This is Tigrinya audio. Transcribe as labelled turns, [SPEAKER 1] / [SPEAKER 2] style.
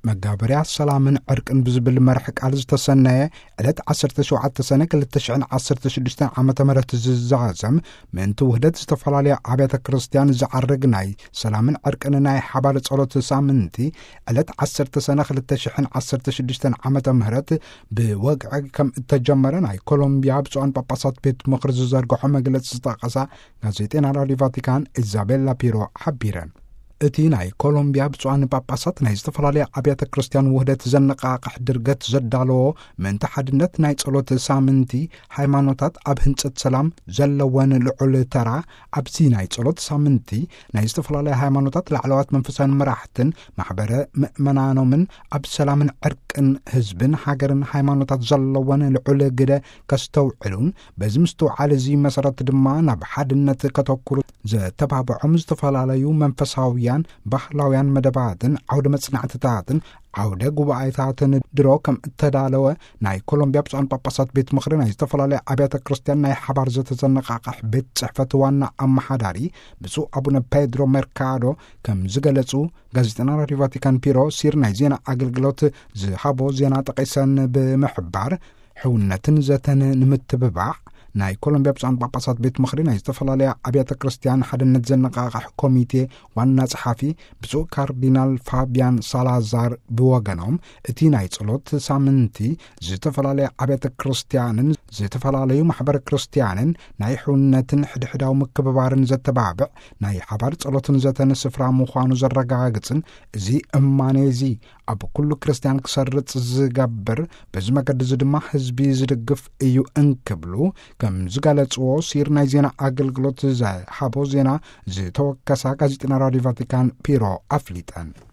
[SPEAKER 1] መጋበርያ ሰላምን ዕርቅን ብዝብል መርሕ ቃል ዝተሰነየ ዕለት 17 ሰነ 2016 ዓመተ ምህረት ዝዛዘም ምእንቲ ውህደት ዝተፈላለየ አብያተ ክርስቲያን ዝዓርግ ናይ ሰላምን ዕርቅን ናይ ሓባር ጸሎት ሳምንቲ ዕለት 10 ሰነ 2016 ዓመተ ምህረት ብወግዕ ከም እተጀመረ ናይ ኮሎምቢያ ብፁዓን ጳጳሳት ቤት ምክሪ ዝዘርግሖ መግለጽ ዝጠቐሳ ጋዜጤና ራድዮ ቫቲካን ኢዛቤላ ፒሮ ሓቢረን። እቲ ናይ ኮሎምቢያ ብፁዓን ጳጳሳት ናይ ዝተፈላለየ አብያተ ክርስቲያን ውህደት ዘነቃቅሕ ድርገት ዘዳለዎ ምእንቲ ሓድነት ናይ ጸሎት ሳምንቲ ሃይማኖታት ኣብ ህንጸት ሰላም ዘለወን ልዑል ተራ ኣብዚ ናይ ጸሎት ሳምንቲ ናይ ዝተፈላለየ ሃይማኖታት ላዕለዋት መንፈሳውን መራሕትን ማሕበረ ምእመናኖምን ኣብ ሰላምን ዕርቅን ህዝብን ሃገርን ሃይማኖታት ዘለወን ልዑል ግደ ከስተውዕሉን በዚ ምስተውዓል እዚ መሰረት ድማ ናብ ሓድነት ከተኩሩ ዘተባብዖም ዝተፈላለዩ መንፈሳውያን ባህላውያን መደባትን ዓውደ መጽናዕትታትን ዓውደ ጉባኤታትን ድሮ ከም እተዳለወ ናይ ኮሎምቢያ ብፁዓን ጳጳሳት ቤት ምክሪ ናይ ዝተፈላለየ አብያተ ክርስቲያን ናይ ሓባር ዘተዘነቃቅሕ ቤት ጽሕፈት ዋና አመሓዳሪ ብፁዕ አቡነ ፔድሮ ሜርካዶ ከም ዝገለጹ ጋዜጠና ራድዮ ቫቲካን ፒሮ ሲር ናይ ዜና አገልግሎት ዝሃቦ ዜና ጠቂሰን ብምሕባር ሕውነትን ዘተን ንምትብባዕ ናይ ኮሎምቢያ ብፁዓን ጳጳሳት ቤት ምክሪ ናይ ዝተፈላለየ አብያተ ክርስቲያን ሓድነት ዘነቃቅሕ ኮሚቴ ዋና ጸሓፊ ብፁዕ ካርዲናል ፋቢያን ሳላዛር ብወገኖም እቲ ናይ ጸሎት ሳምንቲ ዝተፈላለዩ አብያተ ክርስቲያንን ዝተፈላለዩ ማሕበረ ክርስቲያንን ናይ ሕውነትን ሕድሕዳዊ ምክብባርን ዘተባብዕ ናይ ሓባር ጸሎትን ዘተን ስፍራ ምዃኑ ዘረጋግጽን እዚ እማኔዚ ኣብ ኩሉ ክርስቲያን ክሰርጽ ዝገብር በዚ መገዲ ድማ ህዝቢ ዝድግፍ እዩ እንክብሉ ከም ዝገለጽዎ ሲር ናይ ዜና አገልግሎት ዝሃቦ ዜና ዝተወከሳ ጋዜጠና ራድዮ ቫቲካን ፒሮ ኣፍሊጠን።